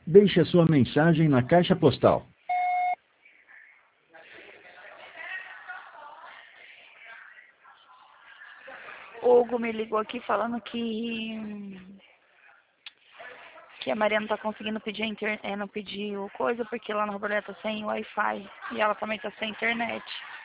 Deixe a sua mensagem na caixa postal. O Hugo me ligou aqui falando que a Maria não tá conseguindo pedir não pedir o coisa porque lá na Roboré tá sem Wi-Fi e ela também tá sem internet.